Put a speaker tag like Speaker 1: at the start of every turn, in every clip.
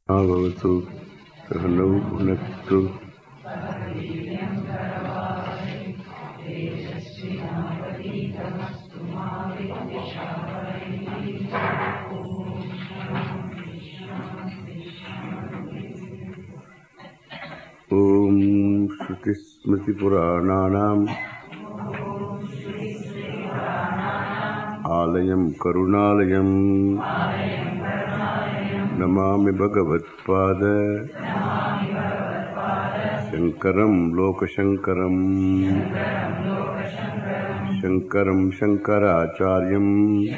Speaker 1: भवतु सहनौ भुनक्तु ॐ श्रुतिस्मृतिपुराणानाम् आलयं करुणालयं नमामि भगवत्पाद शङ्करं लोकशङ्करम् शङ्करं शङ्कराचार्यं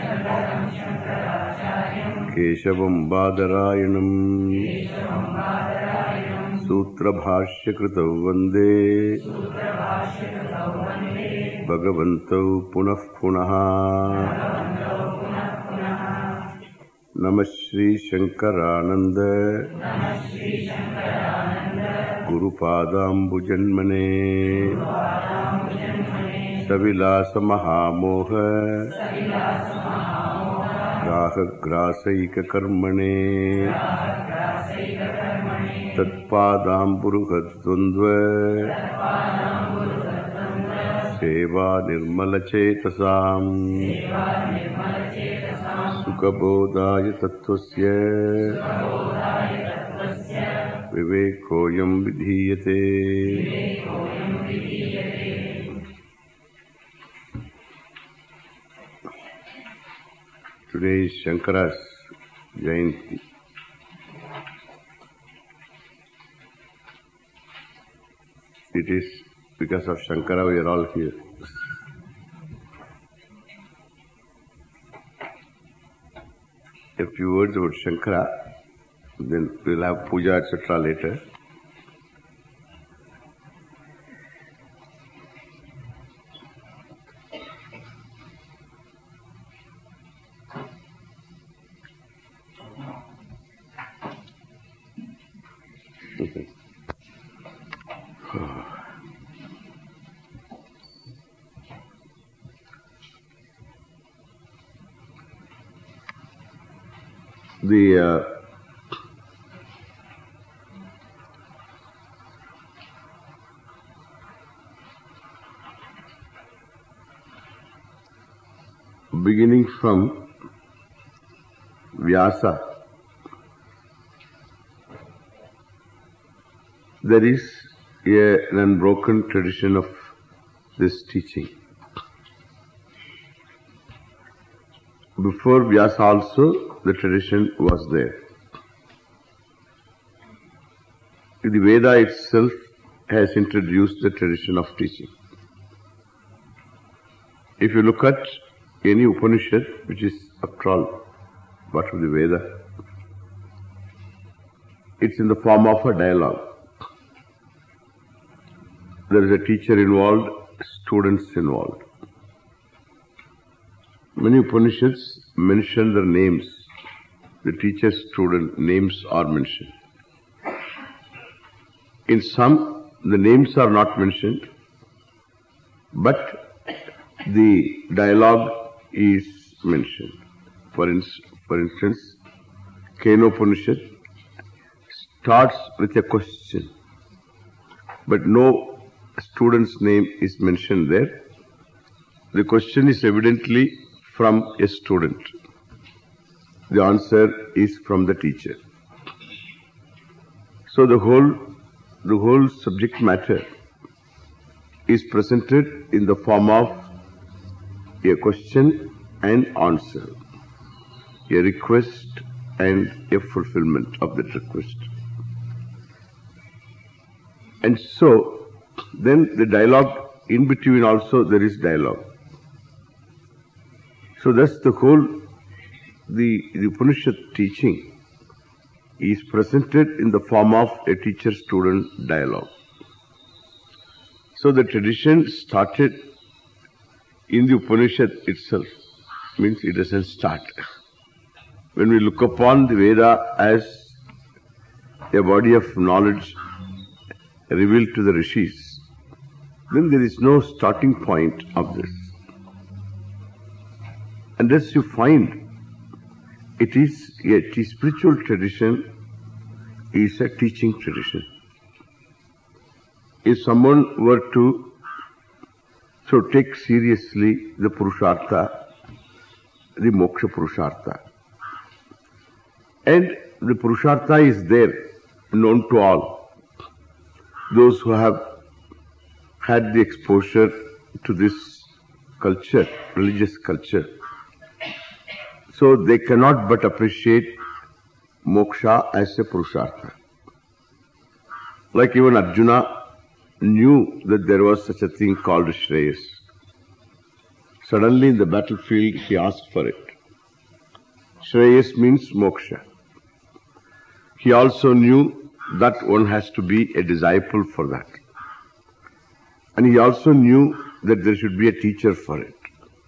Speaker 1: केशवं बादरायणम् सूत्रभाष्यकृतौ वन्दे भगवन्तौ पुनः पुनः नमः श्री शंकरानंद गुरुपादाम्बुजन्मने सविलास महामोह ग्राहग्रासैककर्मणे तत्पादाम्बुरुहद्वन्द्व सेवा निर्मलचेतसाम् सुखबोधाय तत्त्वस्य विवेकोऽयं विधीयते। Today is Shankara's Jayanti. It is because of Shankara we are all here. A few words about Shankara, then we'll have puja etc. later. The beginning from Vyasa, there is an unbroken tradition of this teaching. Before Vyasa also, the tradition was there. The Veda itself has introduced the tradition of teaching. If you look at any Upanishad, which is after all part of the Veda, it's in the form of a dialogue. There is a teacher involved, students involved. Many Upanishads mention their names. The teacher-student names are mentioned. In some, the names are not mentioned, but the dialogue is mentioned. For instance, Kenopanishad starts with a question, but no student's name is mentioned there. The question is evidently from a student. The answer is from the teacher. So the whole subject matter is presented in the form of a question and answer, a request and a fulfillment of that request. And so then the dialogue in between also there is dialogue. So that's the whole the Upanishad teaching is presented in the form of a teacher-student dialogue. So the tradition started in the Upanishad itself, means it doesn't start. When we look upon the Veda as a body of knowledge revealed to the Rishis, then there is no starting point of this. Unless you find it is a spiritual tradition is a teaching tradition. If someone were to take seriously the Purushartha, the Moksha Purushartha, and the Purushartha is there, known to all, those who have had the exposure to this culture, religious culture, so they cannot but appreciate moksha as a Purushartha. Like even Arjuna knew that there was such a thing called Shreyas. Suddenly in the battlefield he asked for it. Shreyas means moksha. He also knew that one has to be a disciple for that. And he also knew that there should be a teacher for it.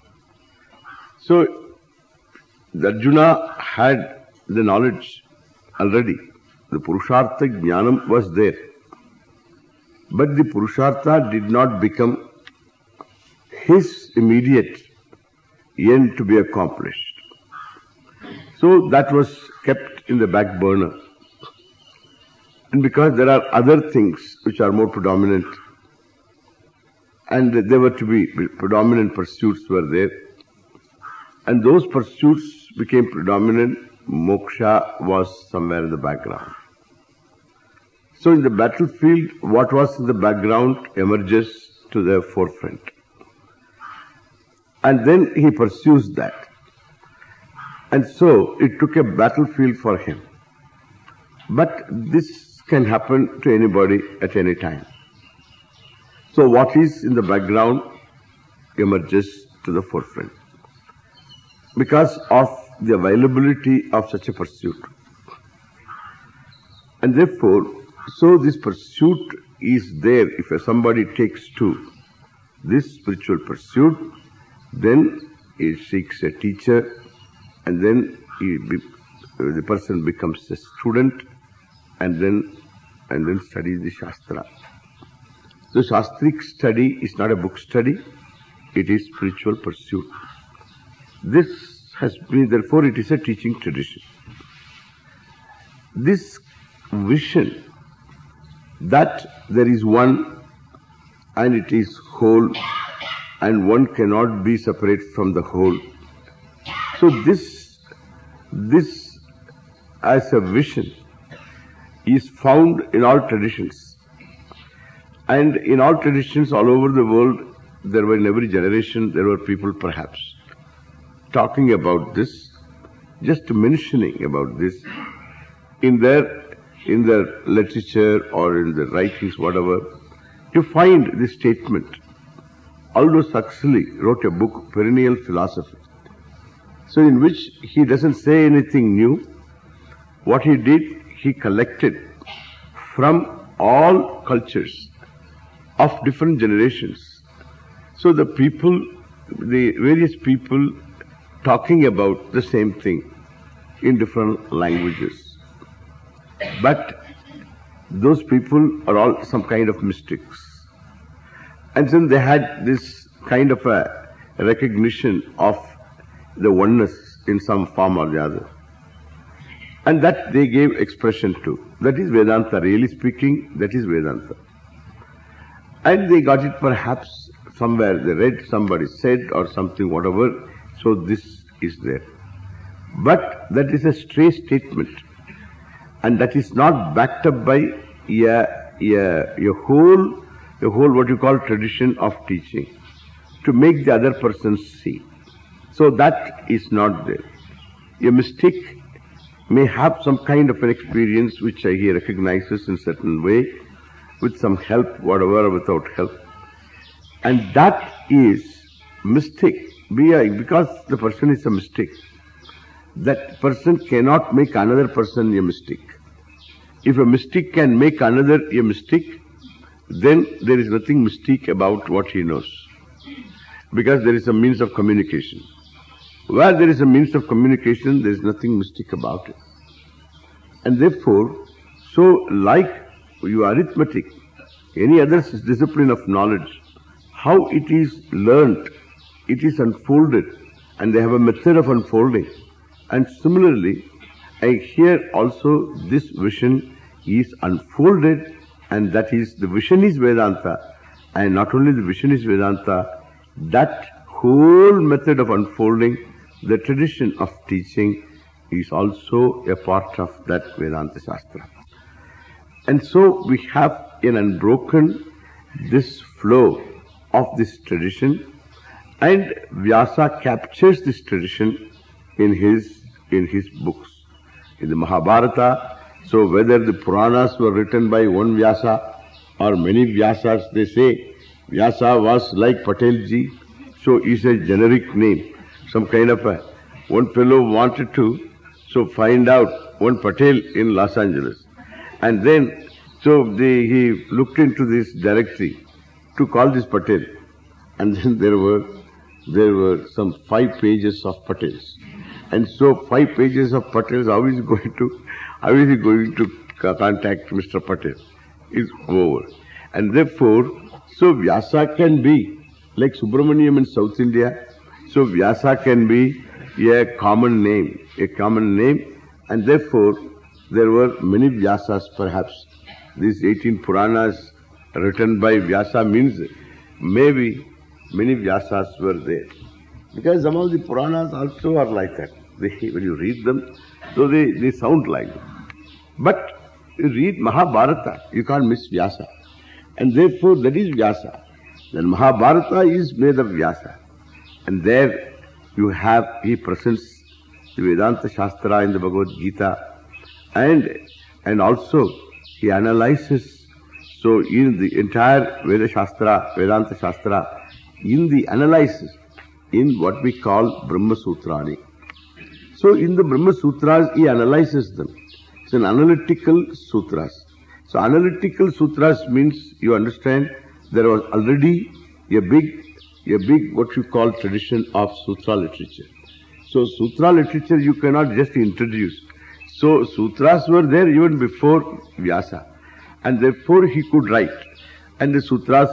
Speaker 1: So Arjuna had the knowledge already. The Purushartha Jnanam was there. But the Purushartha did not become his immediate end to be accomplished. So that was kept in the back burner. And because there are other things which are more predominant, and there were to be predominant pursuits were there, and those pursuits became predominant, moksha was somewhere in the background. So in the battlefield, what was in the background emerges to the forefront. And then he pursues that. And so it took a battlefield for him. But this can happen to anybody at any time. So what is in the background emerges to the forefront because of the availability of such a pursuit. And therefore, so this pursuit is there. If somebody takes to this spiritual pursuit, then he seeks a teacher, and then the person becomes a student, and then studies the Shastra. The Shastric study is not a book study, it is spiritual pursuit. This has been, therefore it is a teaching tradition. This vision that there is one and it is whole and one cannot be separate from the whole. So this as a vision is found in all traditions. And in all traditions all over the world, there were in every generation, there were people perhaps talking about this, just mentioning about this in their literature or in the writings, whatever. You find this statement. Aldous Huxley wrote a book, Perennial Philosophy. So in which he doesn't say anything new. What he did, he collected from all cultures of different generations. So the various people talking about the same thing in different languages. But those people are all some kind of mystics. And then they had this kind of a recognition of the oneness in some form or the other. And that they gave expression to. That is Vedanta. Really speaking, that is Vedanta. And they got it perhaps somewhere. They read, somebody said or something, whatever. So this is there. But that is a stray statement. And that is not backed up by a whole what you call tradition of teaching to make the other person see. So that is not there. A mystic may have some kind of an experience which he recognizes in certain way, with some help, whatever, or without help. And that is mystic, because the person is a mystic. That person cannot make another person a mystic. If a mystic can make another a mystic, then there is nothing mystic about what he knows. Because there is a means of communication. Where there is a means of communication, there is nothing mystic about it. And therefore, so like your arithmetic, any other discipline of knowledge, how it is learnt, it is unfolded, and they have a method of unfolding. And similarly, here also this vision is unfolded, and that is, the vision is Vedanta. And not only the vision is Vedanta, that whole method of unfolding, the tradition of teaching, is also a part of that Vedanta Shastra. And so we have an unbroken this flow of this tradition, and Vyasa captures this tradition in his books. In the Mahabharata, so whether the Puranas were written by one Vyasa or many Vyasas, they say Vyasa was like Patelji, so is a generic name. Some kind of one fellow wanted to find out one Patel in Los Angeles. And then, he looked into this directory to call this Patel. And then there were some 5 pages of Patels. And so 5 pages of Patels, how is he going to contact Mr. Patel? Is over. And therefore, so Vyasa can be like Subramaniam in South India. So Vyasa can be a common name, and therefore there were many Vyasas perhaps. These 18 Puranas written by Vyasa means maybe many Vyasas were there. Because some of the Puranas also are like that. When you read them, so they sound like it. But you read Mahabharata, you can't miss Vyasa. And therefore that is Vyasa. Then Mahabharata is made of Vyasa. And there he presents the Vedanta Shastra in the Bhagavad Gita, and also he analyzes, so in the entire Vedanta Shastra, in the analysis, in what we call Brahma Sutrani. So in the Brahma Sutras, he analyzes them. It's an analytical sutras. So analytical sutras means, you understand, there was already a big what you call tradition of sutra literature. So sutra literature you cannot just introduce. So sutras were there even before Vyasa, and therefore he could write. And the sutras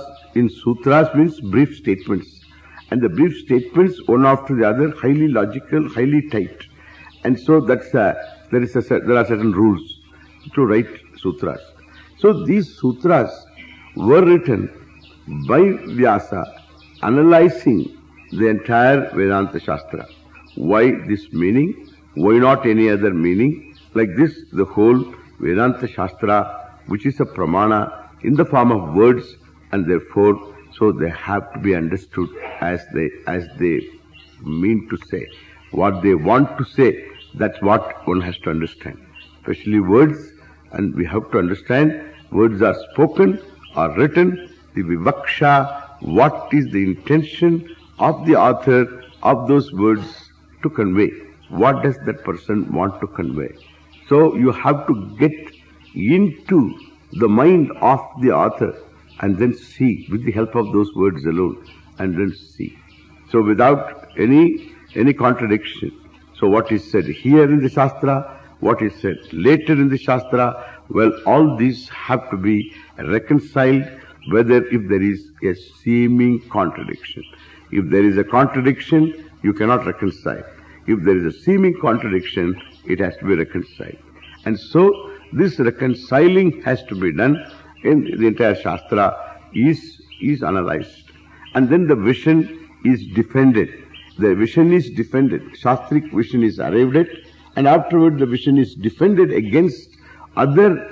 Speaker 1: means brief statements, and the brief statements one after the other, highly logical, highly tight. And so there are certain rules to write sutras. So these sutras were written by Vyasa, analyzing the entire Vedanta Shastra. Why this meaning? Why not any other meaning? Like this, the whole Vedanta Shastra, which is a pramana in the form of words, and therefore, so they have to be understood as they mean to say. What they want to say, that's what one has to understand. Especially words, and we have to understand words are spoken or written, the vivaksha, what is the intention of the author of those words to convey? What does that person want to convey? So you have to get into the mind of the author and then see with the help of those words alone, and then see. So without any contradiction. So what is said here in the Shastra, what is said later in the Shastra, well, all these have to be reconciled, whether if there is a seeming contradiction. If there is a contradiction, you cannot reconcile. If there is a seeming contradiction, it has to be reconciled. And so this reconciling has to be done in the entire Shastra, is analyzed. And then the vision is defended. The vision is defended. Shastric vision is arrived at, and afterward the vision is defended against other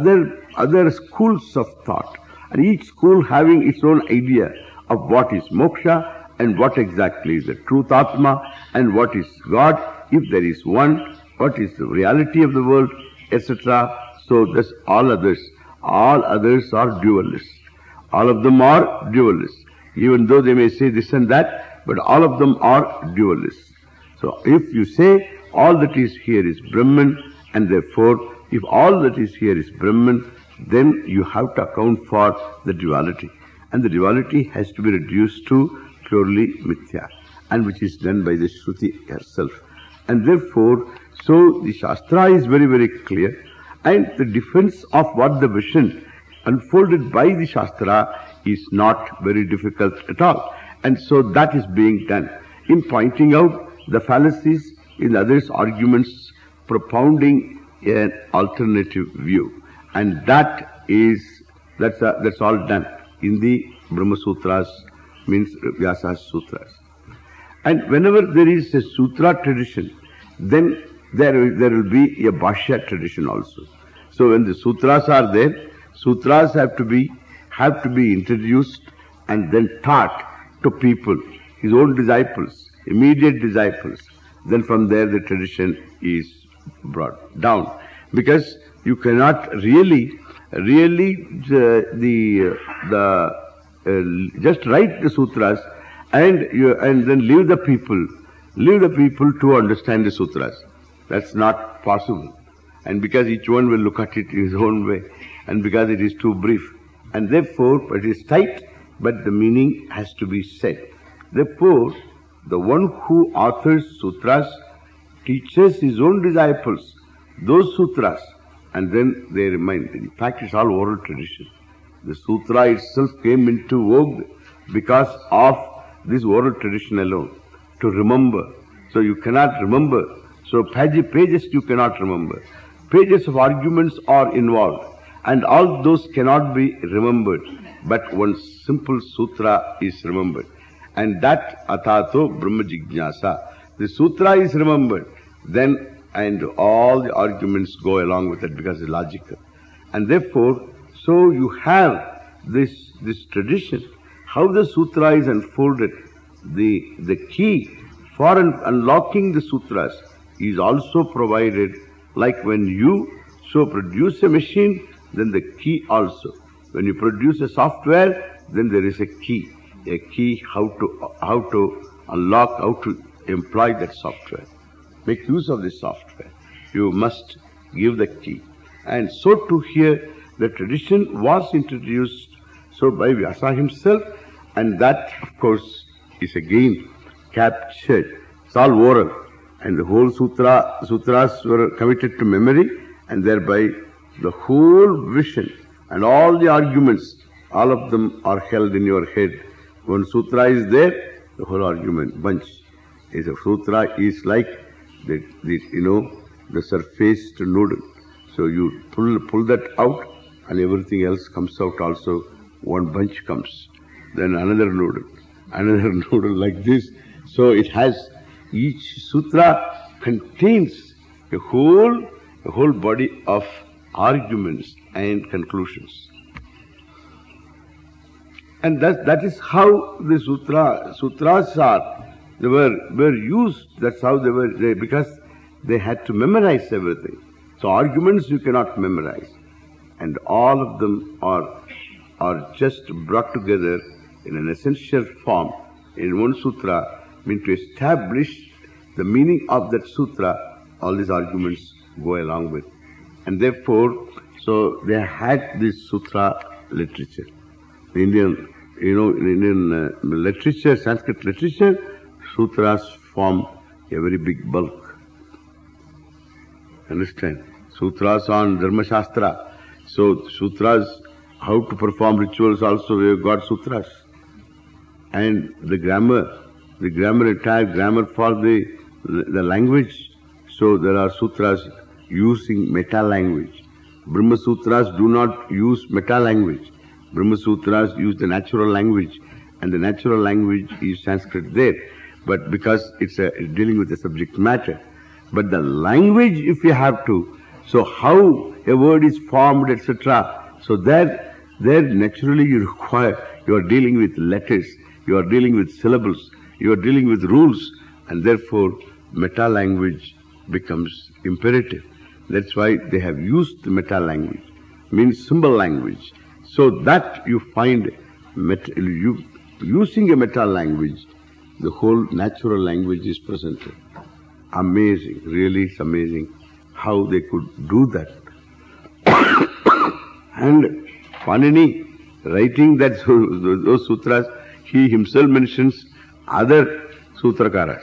Speaker 1: schools of thought. And each school having its own idea of what is moksha and what exactly is the truth Atma and what is God, if there is one, what is the reality of the world, etc. So thus all others are dualists. All of them are dualists. Even though they may say this and that, but all of them are dualists. So if you say all that is here is Brahman, and therefore if all that is here is Brahman, then you have to account for the duality. And the duality has to be reduced to purely mithya, and which is done by the Shruti herself. And therefore, so the Shastra is very, very clear, and the defense of what the vision unfolded by the Shastra is not very difficult at all. And so that is being done in pointing out the fallacies in others' arguments, propounding an alternative view. And that's all done in the Brahma Sutras, means Vyasa's Sutras. And whenever there is a Sutra tradition, then there will be a Bhashya tradition also. So when the Sutras are there, Sutras have to be introduced and then taught to people, his own disciples, immediate disciples. Then from there the tradition is brought down. Because you cannot really just write the sutras and then leave the people to understand the sutras. That's not possible. And because each one will look at it in his own way, and because it is too brief, and therefore it is tight, but the meaning has to be said. Therefore, the one who authors sutras teaches his own disciples those sutras, and then they remain. In fact, it's all oral tradition. The sutra itself came into vogue because of this oral tradition alone, to remember. So you cannot remember. So pages you cannot remember. Pages of arguments are involved, and all those cannot be remembered. But one simple sutra is remembered. And that Atato Brahma Jignasa. The sutra is remembered. Then, and all the arguments go along with it because it's logical. And therefore, so you have this tradition, how the sutra is unfolded. The key for unlocking the sutras is also provided, like when you produce a machine, then the key also. When you produce a software, then there is a key how to unlock, how to employ that software. Make use of this software. You must give the key. And so too here, the tradition was introduced by Vyasa himself, and that, of course, is again captured. It's all oral, and the whole sutras were committed to memory, and thereby the whole vision and all the arguments, all of them are held in your head. When sutra is there, the whole argument bunch. A sutra is like the surfaced noodle. So you pull that out, and everything else comes out also. One bunch comes. Then another noodle like this. So it has, each sutra contains a whole body of arguments and conclusions. And that is how the sutras are. They were used. That's how they were, because they had to memorize everything. So arguments you cannot memorize. And all of them are just brought together in an essential form in one sutra, mean to establish the meaning of that sutra. All these arguments go along with. And therefore, so they had this sutra literature. The in Indian literature, Sanskrit literature, sutras form a very big bulk. Understand? Sutras on Dharma Shastra. So sutras, how to perform rituals also, we have got sutras. And the grammar, entire grammar for the language. So there are sutras using meta-language. Brahma Sutras do not use meta-language. Brahma Sutras use the natural language, and the natural language is Sanskrit there. But because it's dealing with the subject matter. But the language, if you have to, so how a word is formed, etc. So there naturally you are dealing with letters, you are dealing with syllables, you are dealing with rules, and therefore meta-language becomes imperative. That's why they have used the meta-language, means symbol language. So that you find using a meta-language, the whole natural language is presented. Amazing, really it's amazing how they could do that. And Panini, writing those sutras, he himself mentions other sutrakaras,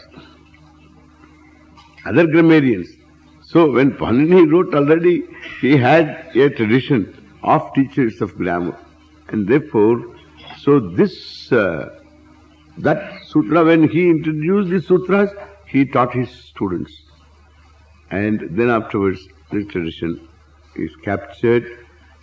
Speaker 1: other grammarians. So when Panini wrote already, he had a tradition of teachers of grammar. And therefore, so this, that sutra, when he introduced the sutras, he taught his students. And then afterwards, this tradition is captured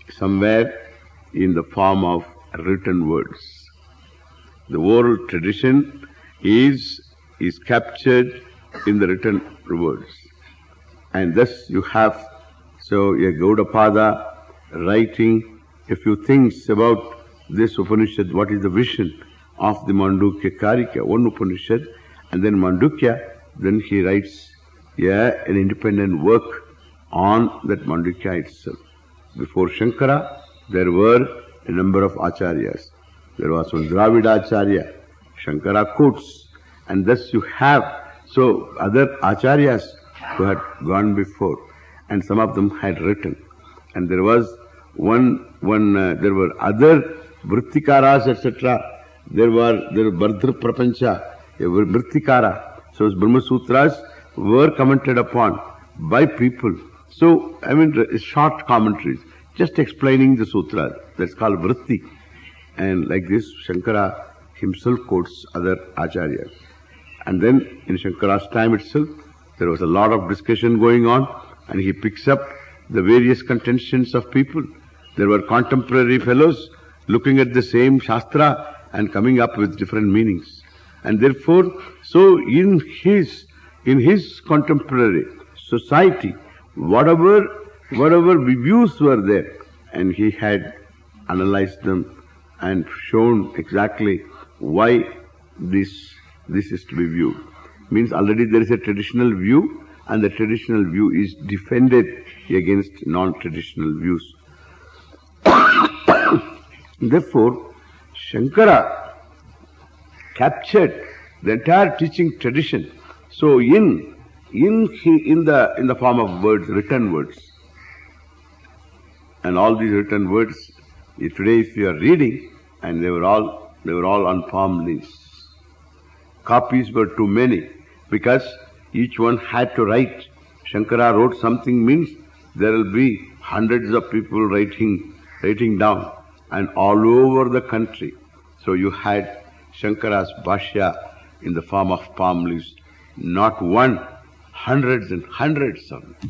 Speaker 1: somewhere in the form of written words. The oral tradition is captured in the written words. And thus you have, so a Gaudapada writing a few things about this Upanishad, what is the vision of the Mandukya Karika, one Upanishad, and then Mandukya, then he writes an independent work on that Mandukya itself. Before Shankara, there were a number of acharyas. There was one Dravida Acharya, Shankara quotes, and thus you have so other acharyas who had gone before, and some of them had written. And there was there were other Vrittikaras, etc. There were Bardha Prapancha, Vrittikara. So Brahma Sutras were commented upon by people. So, I mean, short commentaries, just explaining the sutras. That's called Vritti. And like this, Shankara himself quotes other acharyas. And then in Shankara's time itself, there was a lot of discussion going on, and he picks up the various contentions of people. There were contemporary fellows looking at the same Shastra and coming up with different meanings. And therefore, so in his contemporary society, whatever views were there, and he had analyzed them and shown exactly why this is to be viewed. Means already there is a traditional view, and the traditional view is defended against non-traditional views. Therefore, Shankara captured the entire teaching tradition. So in the form of words, written words. And all these written words, today if you are reading, and they were all on palm leaves. Copies were too many, because each one had to write. Shankara wrote something means there will be hundreds of people writing down, and all over the country. So you had Shankara's Bhashya in the form of palm leaves. Not one, hundreds and hundreds of them.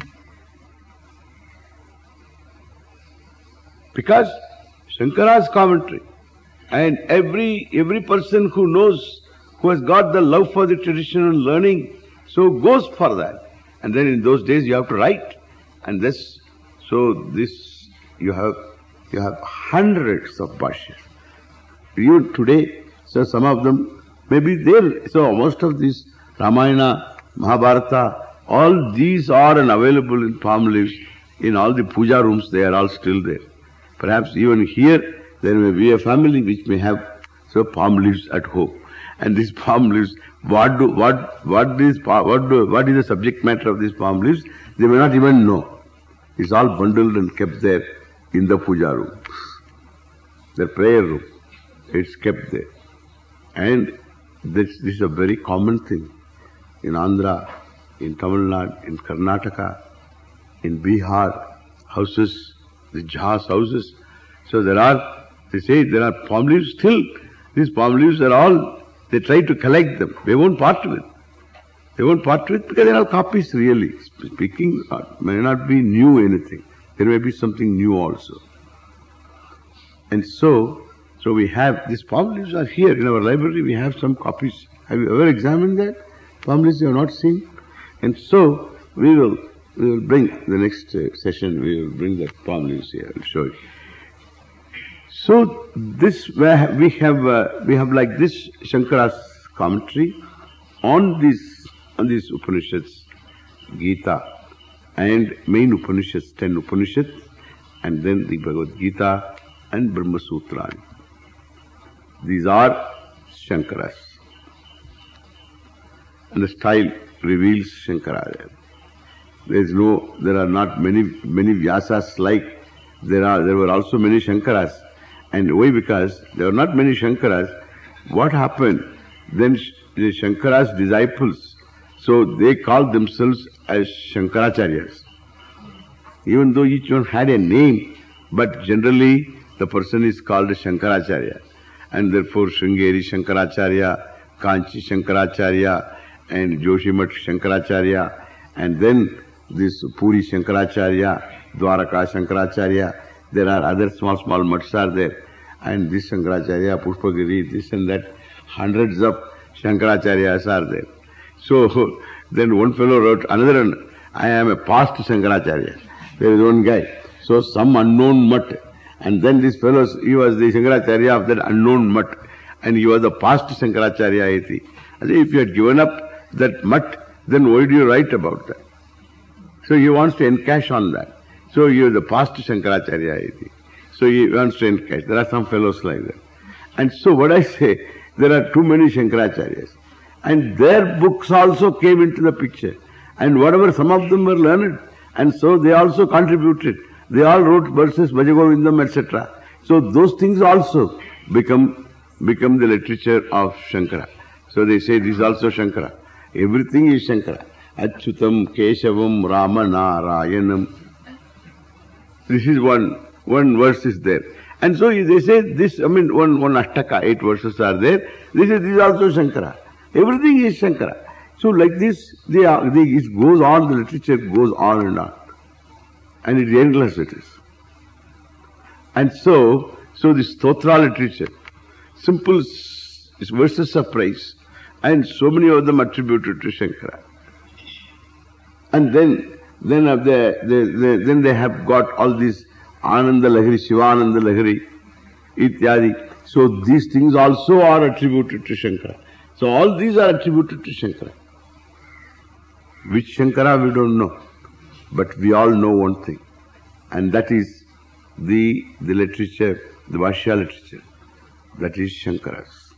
Speaker 1: Because Shankara's commentary, and every person who knows, who has got the love for the traditional learning, so goes for that. And then in those days you have to write. And this you have hundreds of bhashyas. Even today, so some of them may be there. So most of these Ramayana, Mahabharata, all these are available in palm leaves. In all the puja rooms, they are all still there. Perhaps even here, there may be a family which may have palm leaves at home. And these palm leaves, what is the subject matter of these palm leaves? They may not even know. It's all bundled and kept there in the puja room, the prayer room. It's kept there. And this is a very common thing in Andhra, in Tamil Nadu, in Karnataka, in Bihar, houses, the Jhas houses. So they say there are palm leaves still. These palm leaves are all, they try to collect them. They won't part with. They won't part with because they are all copies really. Speaking may not be new anything. There may be something new also. And so we have, these palm leaves are here in our library. We have some copies. Have you ever examined that? Palm leaves you have not seen. And so we will bring the next session. We will bring the palm leaves here. I'll show you. So this we have like this Shankara's commentary on these Upanishads, Gita, and main Upanishads, 10 Upanishads, and then the Bhagavad Gita and Brahma Sutra. These are Shankaras. And the style reveals Shankara. There are not many Vyasas like there were also many Shankaras. And why? Because there were not many Shankaras. What happened? Then the Shankara's disciples, so they called themselves as Shankaracharyas. Even though each one had a name, but generally the person is called Shankaracharya. And therefore Sringeri Shankaracharya, Kanchi Shankaracharya, and Joshimath Shankaracharya, and then this Puri Shankaracharya, Dwaraka Shankaracharya. There are other small mutts are there. And this Shankaracharya, Pushpagiri, this and that, hundreds of Shankaracharyas are there. So then one fellow wrote another one, I am a past Shankaracharya. There is one guy. So some unknown mutt. And then this fellow, he was the Shankaracharya of that unknown mutt. And he was the past Shankaracharya iti. I say, if you had given up that mutt, then why do you write about that? So he wants to encash on that. So you are the past Shankaracharya iti. So he wants to encash. There are some fellows like that. And so what I say, there are too many Shankaracharyas. And their books also came into the picture. And whatever, some of them were learned. And so they also contributed. They all wrote verses, Bhajagovindam, etc. So those things also become the literature of Shankara. So they say this is also Shankara. Everything is Shankara. Achyutam, Keshavam, Rama, Narayanam. This is one verse is there. And so they say this, one Ashtaka, 8 verses are there. This is also Shankara. Everything is Shankara. So like this, it goes on, the literature goes on and on. And it's endless it is. And so this Stotra literature, simple verses of praise, and so many of them attributed to Shankara. And then they have got all these Ananda Lahiri, Shivananda Lahiri, ityadi. So these things also are attributed to Shankara. So all these are attributed to Shankara. Which Shankara we don't know. But we all know one thing. And that is the literature, the Bhashya literature. That is Shankara's.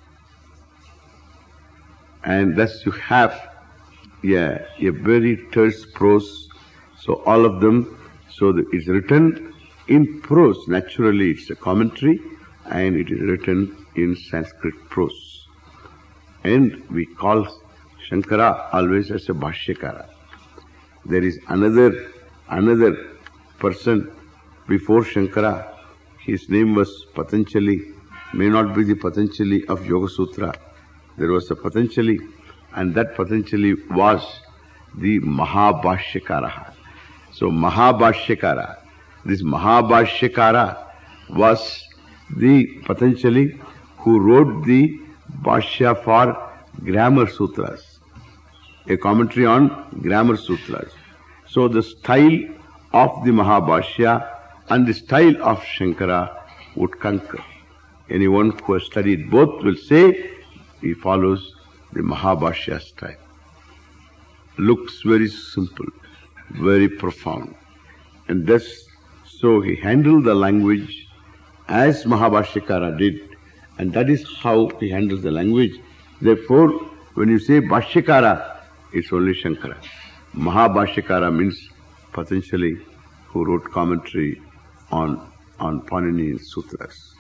Speaker 1: And thus you have a very terse prose. So all of them, it's written in prose. Naturally it's a commentary and it is written in Sanskrit prose. And we call Shankara always as a Bhashyakara. There is another person before Shankara. His name was Patanjali. May not be the Patanjali of Yoga Sutra. There was a Patanjali, and that Patanjali was the Mahabhashyakara. So Mahabhashyakara, this Mahabhashyakara was the Patanjali who wrote the Bhashya for Grammar Sutras, a commentary on Grammar Sutras. So the style of the Mahabhashya and the style of Shankara would concur. Anyone who has studied both will say he follows the Mahabhashya style. Looks very simple, very profound. And thus, so he handled the language as Mahabhashyakara did, and that is how he handles the language. Therefore, when you say Bhashyakara, it's only Shankara. Mahabhashyakara means Patanjali, who wrote commentary on Paninian Sutras.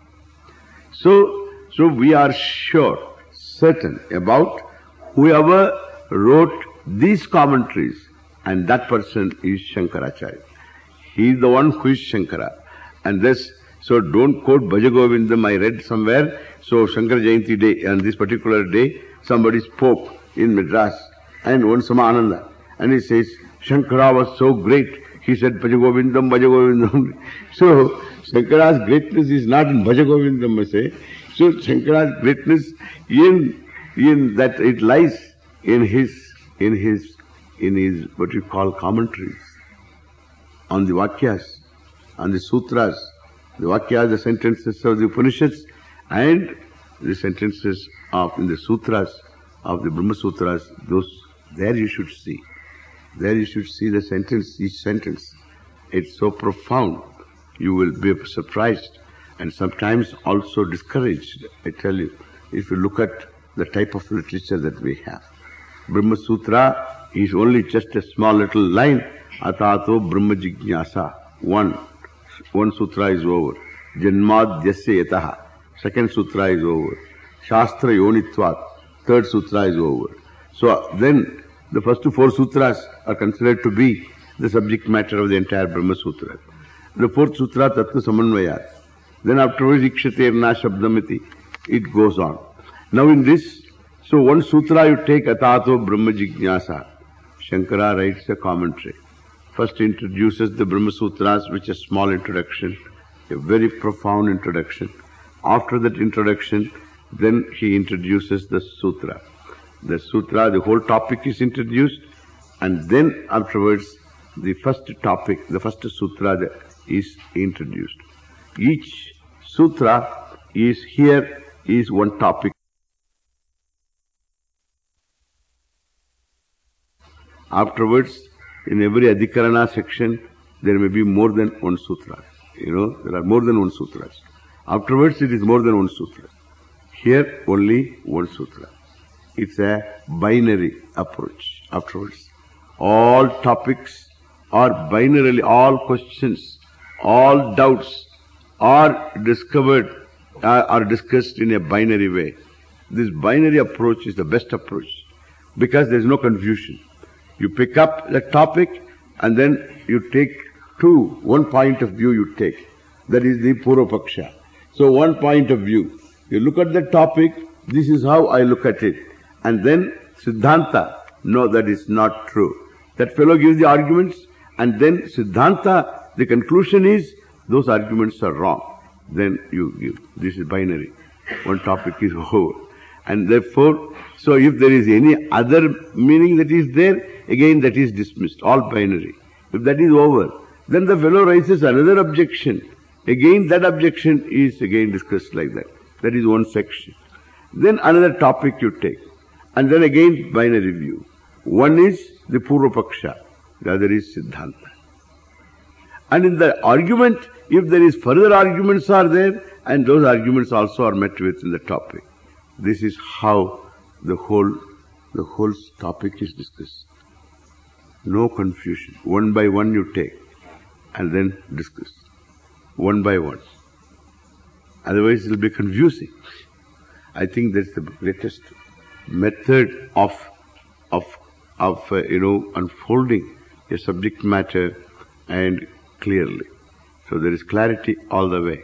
Speaker 1: So we are certain about whoever wrote these commentaries, and that person is Shankaracharya. He is the one who is Shankara. And thus, so don't quote Bhajagovindam. I read somewhere, so Shankar Jayanti day, on this particular day, somebody spoke in Madras, and one Samananda, and he says, Shankara was so great. He said, Bhajagovindam, Bhajagovindam. So, Shankara's greatness is not in Bhajagovindam, I say. So, Shankara's greatness in that it lies in his what you call commentaries on the Vakyas, on the Sutras. The Vakyas, the sentences of the Upanishads, and the sentences in the Sutras, of the Brahma Sutras, there you should see. There you should see the sentence, each sentence. It's so profound. You will be surprised and sometimes also discouraged, I tell you, if you look at the type of literature that we have. Brahma Sutra is only just a small little line. Atato Brahma Jignasa. One sutra is over. Janmadhyasya yataha. Second sutra is over. Shastra Yonitvat. Third sutra is over. So then the first 4 sutras are considered to be the subject matter of the entire Brahma Sutra. The 4th sutra, Tattva Samanvayat. Then afterwards, Ikshaterna Shabdamiti. It goes on. Now in this, so one sutra you take Atato Brahma Jignasa. Shankara writes a commentary. first introduces the Brahma Sutras, which is a small introduction, a very profound introduction. After that introduction, then he introduces the sutra. The sutra, the whole topic is introduced, and then afterwards the first topic, the first sutra is introduced. Each sutra is one topic. Afterwards, in every Adhikarana section, there may be more than one sutra. There are more than one sutras. Afterwards, it is more than one sutra. Here, only one sutra. It's a binary approach. Afterwards, all topics are binarily, all questions, all doubts are discovered, are discussed in a binary way. This binary approach is the best approach because there is no confusion. You pick up the topic and then you take one point of view you take. That is the Purvapaksha. So one point of view. You look at the topic, this is how I look at it. And then Siddhanta, no, that is not true. That fellow gives the arguments and then Siddhanta, the conclusion is those arguments are wrong. Then you give. This is binary. One topic is whole. And therefore, so if there is any other meaning that is there, again that is dismissed, all binary. If that is over, then the fellow raises another objection. Again that objection is again discussed like that. That is one section. Then another topic you take. And then again binary view. One is the Purvapaksha, the other is Siddhanta. And in the argument, if there is further arguments are there, and those arguments also are met with in the topic. This is how the whole topic is discussed. No confusion. One by one you take and then discuss. One by one. Otherwise it will be confusing. I think that's the greatest method of unfolding a subject matter and clearly. So there is clarity all the way.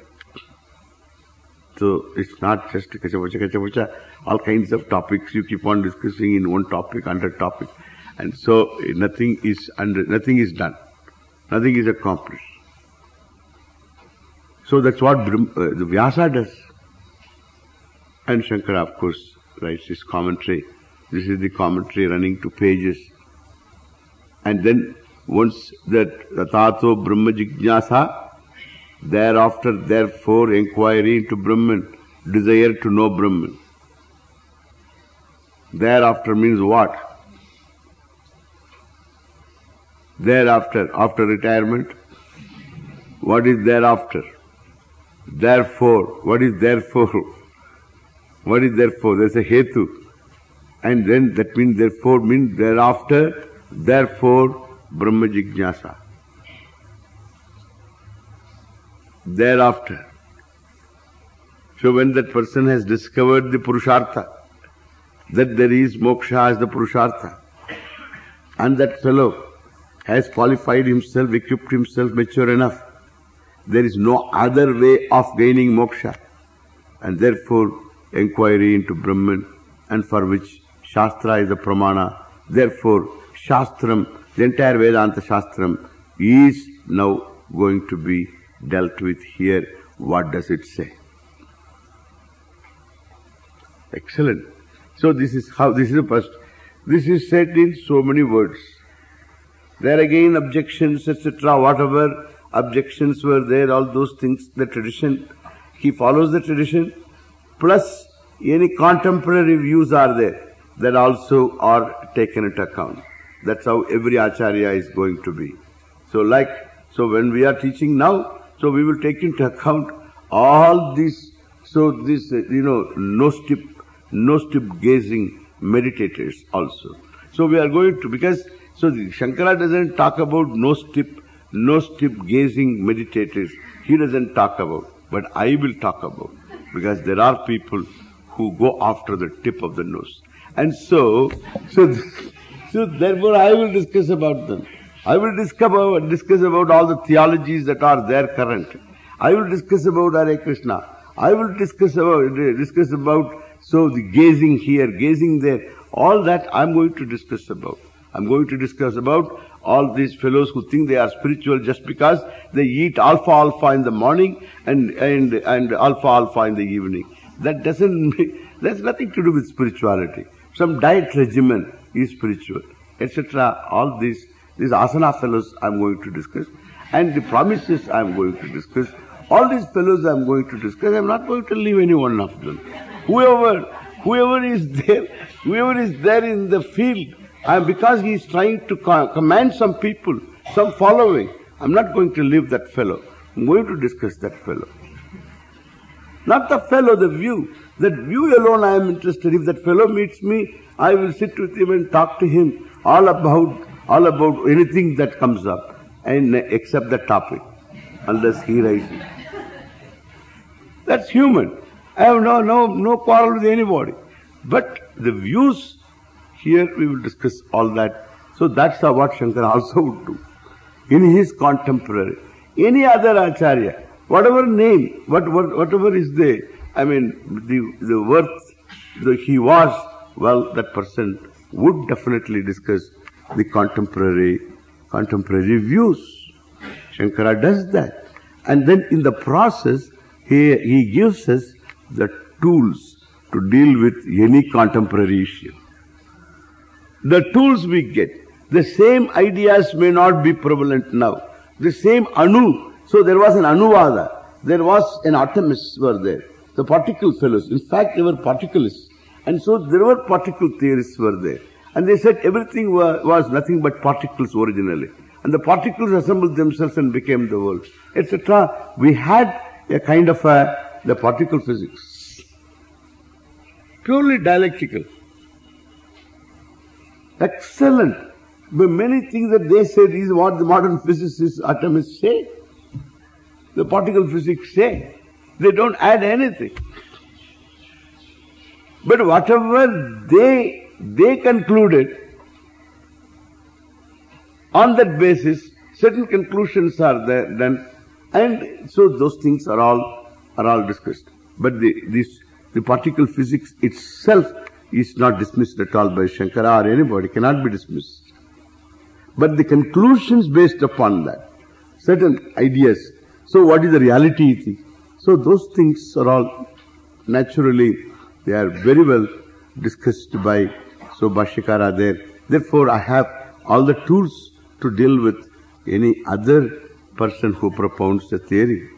Speaker 1: So it's not just kacha, all kinds of topics you keep on discussing in one topic, under topic. And so nothing is done. Nothing is accomplished. So that's what the Vyasa does. And Shankara, of course, writes his commentary. This is the commentary running 2 pages. And then once that Tato Brahma Jignasa, thereafter, therefore, inquiry into Brahman, desire to know Brahman. Thereafter means what? Thereafter, after retirement. What is thereafter? Therefore. What is therefore? What is therefore? There's a hetu. And then that means therefore means thereafter, therefore, Brahma Jignasa. Thereafter. So when that person has discovered the Purushartha, that there is moksha as the Purushartha, and that fellow has qualified himself, equipped himself, mature enough, there is no other way of gaining moksha, and therefore inquiry into Brahman, and for which Shastra is the pramana. Therefore, Shastram, the entire Vedanta Shastram, is now going to be dealt with here. What does it say? Excellent. So this is the first. This is said in so many words. There again objections, etc. Whatever objections were there, all those things, the tradition, he follows the tradition, plus any contemporary views are there that also are taken into account. That's how every acharya is going to be. So when we are teaching now, so we will take into account all this. So this, no stip gazing meditators also. So we are going to, because, so the Shankara doesn't talk about no stip gazing meditators. He doesn't talk about, but I will talk about, because there are people who go after the tip of the nose. And so therefore I will discuss about them. I will discuss about all the theologies that are there current. I will discuss about Hare Krishna. I will discuss about so the gazing here, gazing there. All that I am going to discuss about. I am going to discuss about all these fellows who think they are spiritual just because they eat alpha in the morning and alpha in the evening. That's nothing to do with spirituality. Some diet regimen is spiritual, etc. All these asana fellows I'm going to discuss, and the promises I'm going to discuss. All these fellows I'm going to discuss. I'm not going to leave any one of them. Whoever is there in the field, because he is trying to command some people, some following, I'm not going to leave that fellow. I'm going to discuss that fellow. Not the fellow, the view. That view alone I am interested. If that fellow meets me, I will sit with him and talk to him all about anything that comes up, and except the topic, unless he rises. That's human. I have no quarrel with anybody. But the views, here we will discuss all that. So that's what Shankara also would do. In his contemporary, any other Acharya, whatever name, whatever is there, I mean, the worth he was, well, that person would definitely discuss the contemporary views. Shankara does that. And then in the process, he gives us the tools to deal with any contemporary issue. The tools we get, the same ideas may not be prevalent now. The same Anu, so there was an Anuvada, there was an atomists were there, the particle fellows. In fact, they were particleists. And so there were particle theorists were there. And they said everything was nothing but particles originally. And the particles assembled themselves and became the world, etc. We had a kind of the particle physics. Purely dialectical. Excellent. But many things that they said is what the modern physicists, atomists say. The particle physics say. They don't add anything. But whatever they concluded, on that basis, certain conclusions are there done, and so those things are all discussed. But the particle physics itself is not dismissed at all by Shankara or anybody, cannot be dismissed. But the conclusions based upon that, certain ideas. So what is the reality? So those things are all naturally, they are very well discussed by Bhashyakara there. Therefore, I have all the tools to deal with any other person who propounds a theory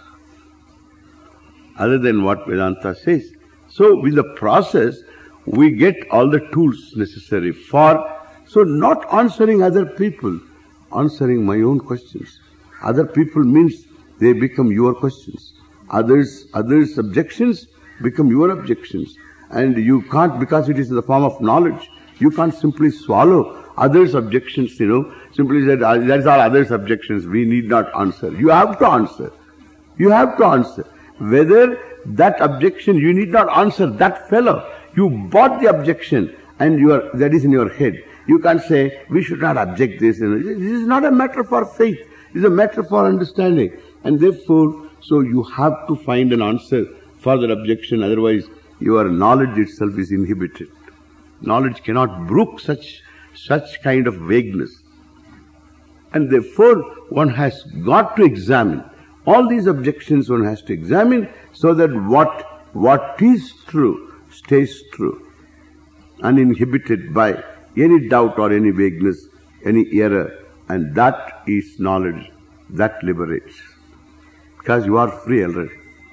Speaker 1: other than what Vedanta says. So with the process, we get all the tools necessary for, so not answering other people, answering my own questions. Other people means they become your questions. Others' objections become your objections. And you can't, because it is in the form of knowledge, you can't simply swallow others' objections, simply said, that's all others' objections, we need not answer. You have to answer. You have to answer. Whether that objection, you need not answer that fellow. You bought the objection and that is in your head. You can't say, we should not object this. This is not a matter for faith. It is a matter for understanding. And therefore, so you have to find an answer for that objection, otherwise your knowledge itself is inhibited. Knowledge cannot brook such kind of vagueness. And therefore, one has got to examine. All these objections one has to examine so that what is true stays true, uninhibited by any doubt or any vagueness, any error. And that is knowledge. That liberates. Because you are free already.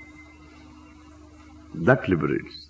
Speaker 1: That liberates.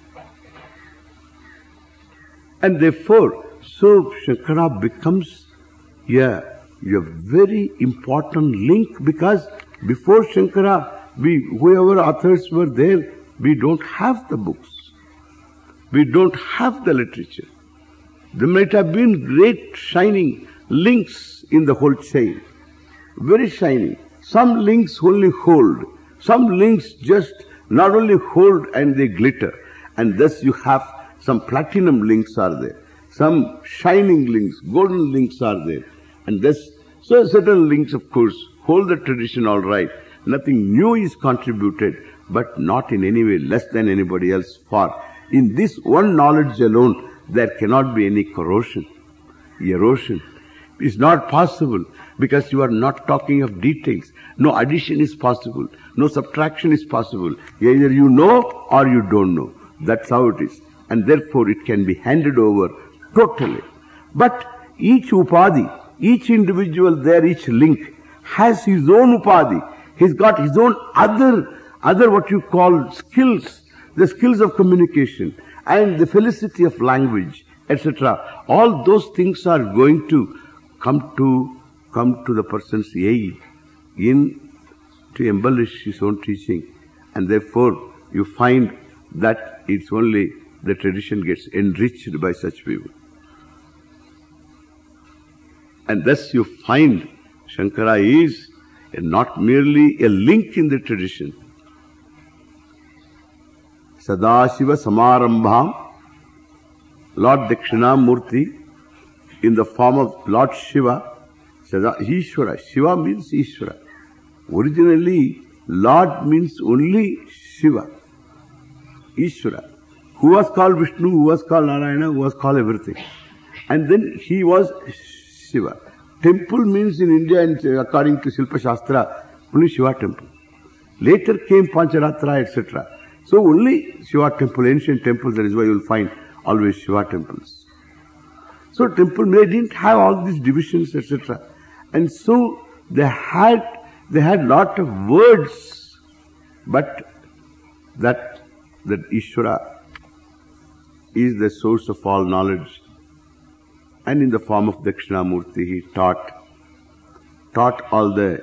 Speaker 1: And therefore, so Shankara becomes a very important link, because before Shankara, whoever authors were there, we don't have the books. We don't have the literature. There might have been great shining links in the whole chain. Very shining. Some links only hold. Some links just not only hold and they glitter. And thus you have some platinum links are there. Some shining links, golden links are there. And thus, so certain links of course hold the tradition all right. Nothing new is contributed, but not in any way less than anybody else. For in this one knowledge alone, there cannot be any corrosion, erosion. is not possible because you are not talking of details. No addition is possible. No subtraction is possible. Either you know or you don't know. That's how it is. And therefore it can be handed over totally. But each upadhi, each individual there, each link has his own upadhi. He's got his own other what you call skills, the skills of communication and the felicity of language, etc. All those things are going to come to the person's aid to embellish his own teaching. And therefore you find that it's only the tradition gets enriched by such people. And thus you find Shankara is not merely a link in the tradition. Sadashiva Samarambham, Lord Dakshinamurti, in the form of Lord Shiva, Ishvara. Shiva means Ishvara. Originally, Lord means only Shiva, Ishvara, who was called Vishnu, who was called Narayana, who was called everything. And then he was Shiva. Temple means in India, and according to Shilpa Shastra, only Shiva temple. Later came Pancharatra, etc. So only Shiva temple, ancient temples, that is why you will find always Shiva temples. So temple, they didn't have all these divisions, etc. And so they had lot of words, but that Ishvara is the source of all knowledge. And in the form of Dakshinamurti, he taught all the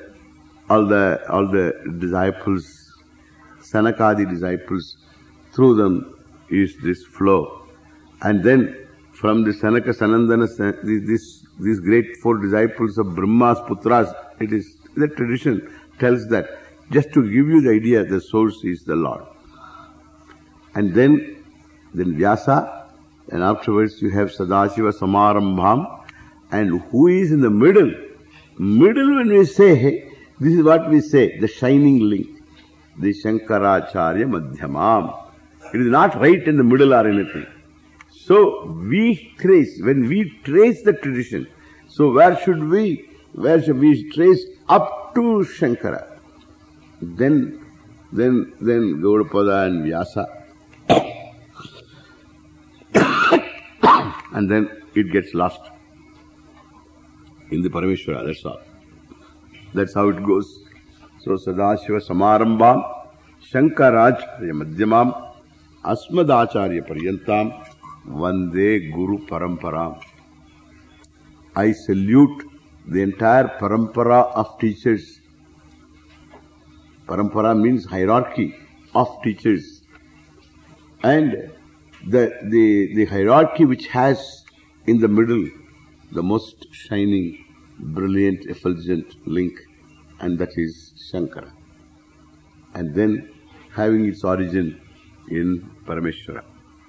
Speaker 1: disciples, Sanakadi disciples. Through them is this flow. And then from the Sanaka Sanandana, these great four disciples of Brahma's Putras, it is the tradition tells that. Just to give you the idea, the source is the Lord. And then Vyasa, and afterwards you have Sadashiva Samarambham, and who is in the middle? Middle, when we say, this is what we say, the shining link, the Shankaracharya Madhyamam. It is not right in the middle or anything. So when we trace the tradition, so where should we trace up to Shankara? Then Gaudapada and Vyasa. And then it gets lost in the Parameshwara, that's all. That's how it goes. So Sadashiva Samarambham, Shankaracharya Madhyamam, Asmadacharya Paryantam, Vande Guru Paramparam. I salute the entire parampara of teachers. Parampara means hierarchy of teachers. And the hierarchy which has in the middle the most shining, brilliant, effulgent link, and that is Shankara. And then having its origin in Parameshwara.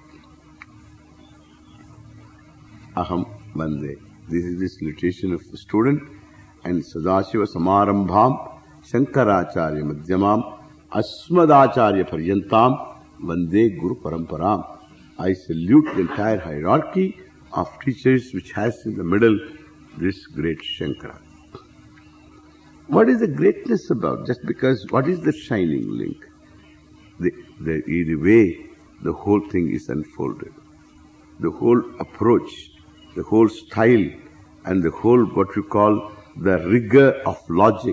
Speaker 1: Aham Vande. This is the salutation of the student. And Sadashiva Samarambham, Shankaracharya Madhyamam, Asmadacharya Paryantam, Vande Guru Paramparam. I salute the entire hierarchy of teachers which has in the middle this great Shankara. What is the greatness about? Just because, what is the shining link? The way the whole thing is unfolded. The whole approach, the whole style, and the whole what you call the rigor of logic,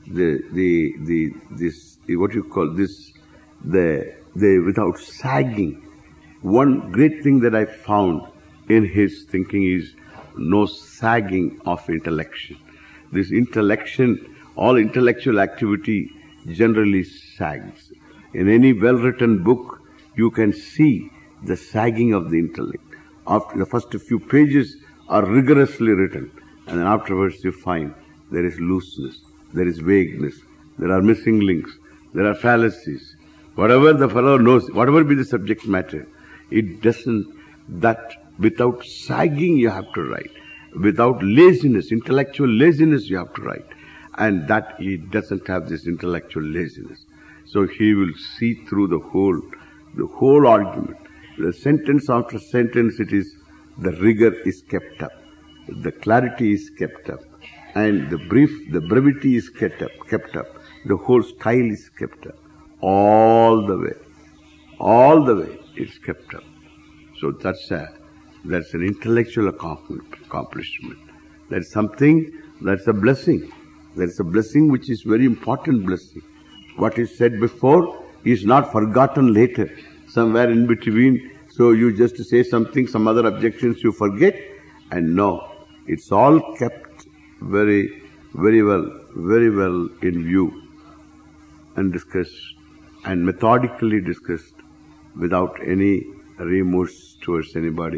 Speaker 1: without sagging. One great thing that I found in his thinking is no sagging of intellection. This intellection, all intellectual activity generally sags. In any well-written book, you can see the sagging of the intellect. After the first few pages are rigorously written, and then afterwards you find there is looseness, there is vagueness, there are missing links, there are fallacies. Whatever the fellow knows, whatever be the subject matter, it doesn't, that without sagging you have to write. Without laziness, intellectual laziness you have to write. And that he doesn't have this intellectual laziness. So he will see through the whole argument. The sentence after sentence, the rigor is kept up. the clarity is kept up, and the brevity is kept up. The whole style is kept up. All the way it's kept up. So that's an intellectual accomplishment. That's something, that's a blessing. That's a blessing which is very important blessing. What is said before is not forgotten later, somewhere in between. So you just say something, some other objections you forget, and no, it's all kept very, very well in view and discussed and methodically discussed without any remorse towards anybody.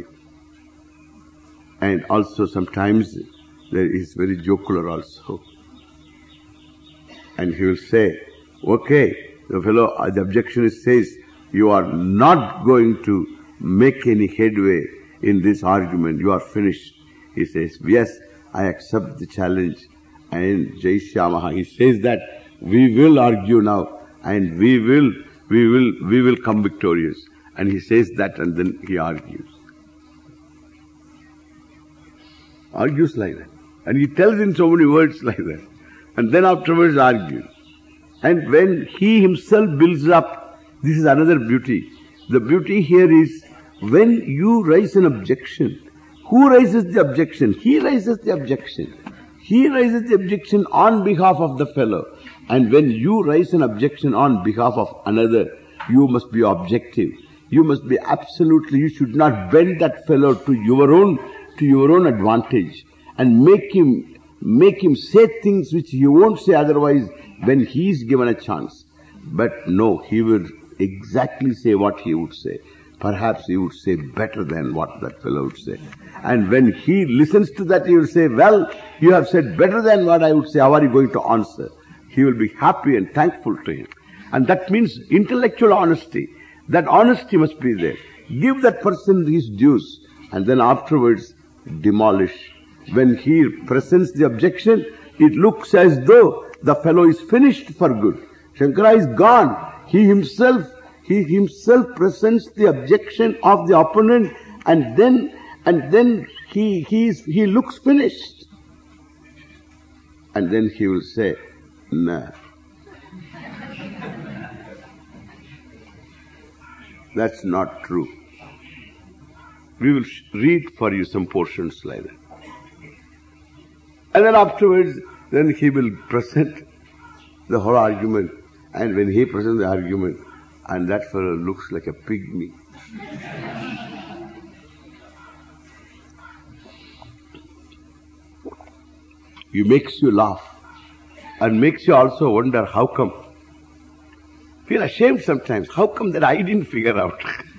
Speaker 1: And also sometimes there is very jocular also. And he will say, okay, the objection says, you are not going to make any headway in this argument, you are finished. He says, yes, I accept the challenge. And Jai Shyamaha, he says that we will argue now and we will come victorious. And he says that and then he argues. Argues like that. And he tells in so many words like that. And then afterwards argues. And when he himself builds up, this is another beauty. The beauty here is when you raise an objection, who raises the objection? He raises the objection. He raises the objection on behalf of the fellow. And when you raise an objection on behalf of another, you must be objective. You must be absolutely, you should not bend that fellow to your own advantage and make him say things which he won't say otherwise when he is given a chance. But no, he will exactly say what he would say. Perhaps he would say better than what that fellow would say. And when he listens to that, he will say, well, you have said better than what I would say. How are you going to answer? He will be happy and thankful to him. And that means intellectual honesty. That honesty must be there. Give that person his dues and then afterwards demolish. When he presents the objection, it looks as though the fellow is finished for good. Shankara is gone. He himself presents the objection of the opponent and then he looks finished. And then he will say, nah. That's not true. We will read for you some portions like that. And then afterwards, then he will present the whole argument. And when he presents the argument, and that fellow looks like a pygmy. He makes you laugh and makes you also wonder how come. Feel ashamed sometimes. How come that I didn't figure out?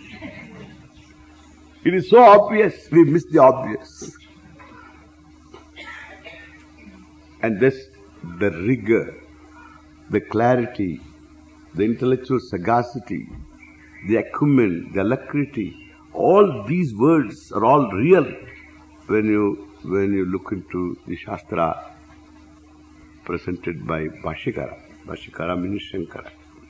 Speaker 1: It is so obvious, we miss the obvious. And thus the rigor, the clarity, the intellectual sagacity, the acumen, the alacrity, all these words are all real when you look into the Shastra presented by Bhashyakara means Shankara.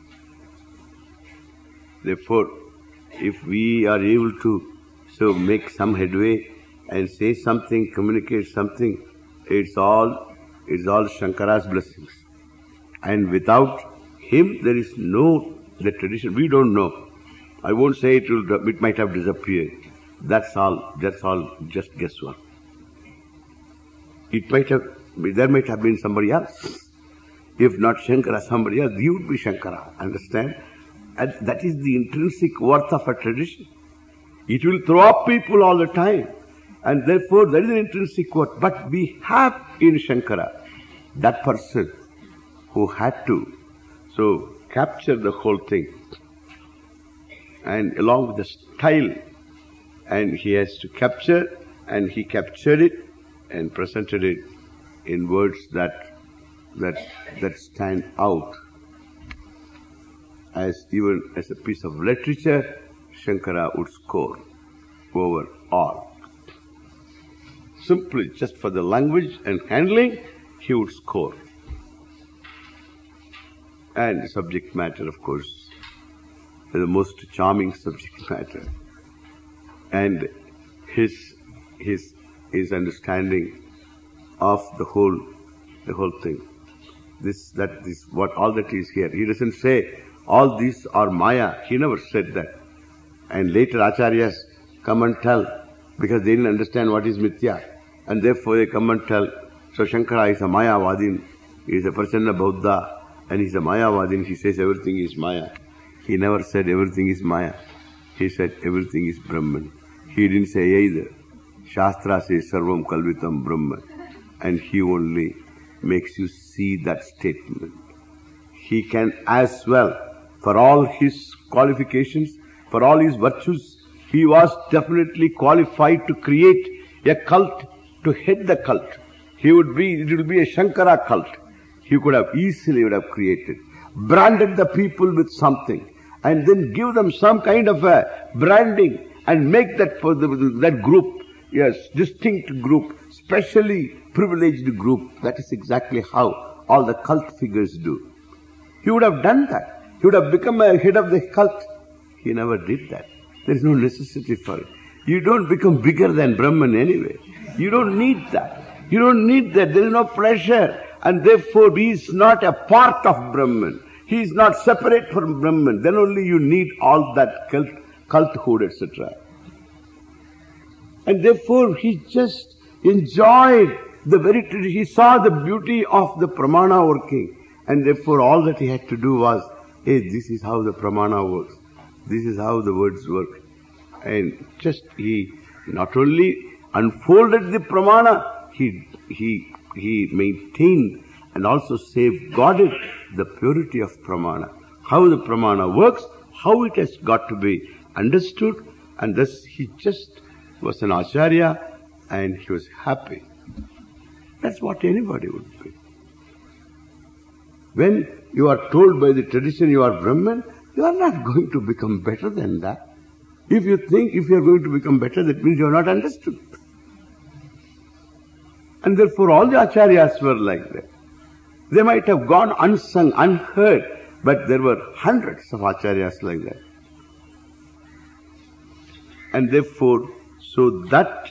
Speaker 1: Therefore, if we are able to make some headway and say something, communicate something, it's all Shankara's blessings. And without him, there is no the tradition. We don't know. I won't say it might have disappeared. That's all just guesswork. There might have been somebody else. If not Shankara, somebody else, he would be Shankara. Understand? And that is the intrinsic worth of a tradition. It will throw up people all the time. And therefore, there is an intrinsic worth. But we have in Shankara that person who had to capture the whole thing. And along with the style, and he has to capture, and he captured it and presented it in words that stand out as even as a piece of literature. Shankara would score over all. Simply just for the language and handling, he would score. And the subject matter, of course, is the most charming subject matter. And his his understanding of the whole thing. This, what all that is here. He doesn't say all these are Maya. He never said that. And later Acharyas come and tell, because they didn't understand what is Mithya. And therefore they come and tell. So Shankara is a Mayavadin. He is a Prasanna Bauddha. And he is a Mayavadin. He says everything is Maya. He never said everything is Maya. He said everything is Brahman. He didn't say either. Shastra says Sarvam Kalvitam Brahman. And he only makes you see that statement. He can as well, for all his qualifications, for all his virtues, he was definitely qualified to create a cult, to head the cult. It would be a Shankara cult. He could have easily created, branded the people with something, and then give them some kind of a branding and make that for that group, yes, distinct group, specially privileged group. That is exactly how all the cult figures do. He would have done that. He would have become a head of the cult. He never did that. There is no necessity for it. You don't become bigger than Brahman anyway. You don't need that. You don't need that. There is no pressure. And therefore he is not a part of Brahman. He is not separate from Brahman. Then only you need all that culthood, etc. And therefore he just enjoyed he saw the beauty of the pramana working. And therefore all that he had to do was, hey, this is how the pramana works. This is how the words work. And just he not only unfolded the pramana, he maintained and also safeguarded the purity of pramana. How the pramana works, how it has got to be understood, and thus he just was an acharya and he was happy. That's what anybody would be. When you are told by the tradition you are Brahman, you are not going to become better than that. If you think if you are going to become better, that means you are not understood. And therefore all the acharyas were like that. They might have gone unsung, unheard, but there were hundreds of acharyas like that. And therefore, so that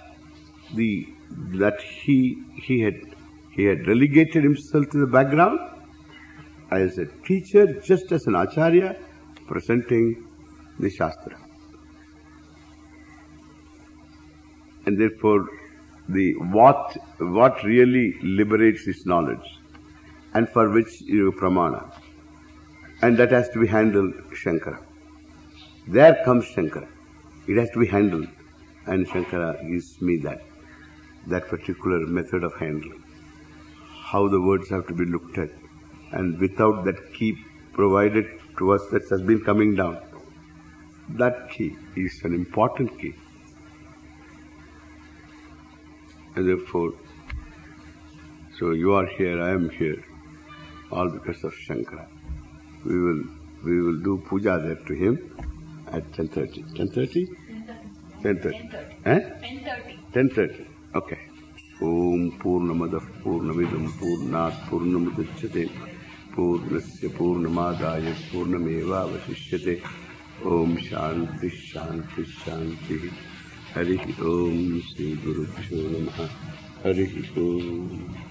Speaker 1: he had relegated himself to the background as a teacher, just as an acharya presenting the Shastra. And therefore, what really liberates is knowledge, and for which you pramana. And that has to be handled Shankara. There comes Shankara. It has to be handled. And Shankara gives me that particular method of handling. How the words have to be looked at. And without that key provided to us that has been coming down. That key is an important key. And therefore, so you are here, I am here, all because of Shankara. We will do puja there to him at 10:30. 10:30? 10:30. 10:30. 10:30. Okay. Om Purnamadav Purnamidam Purnat Purnamudachyate Purnasya Purnamadaya Purnameva Vasishyate. Om Shanti Shanti Shanti. Hari Om Sri Guru Bhyo Namaha. Hari Om.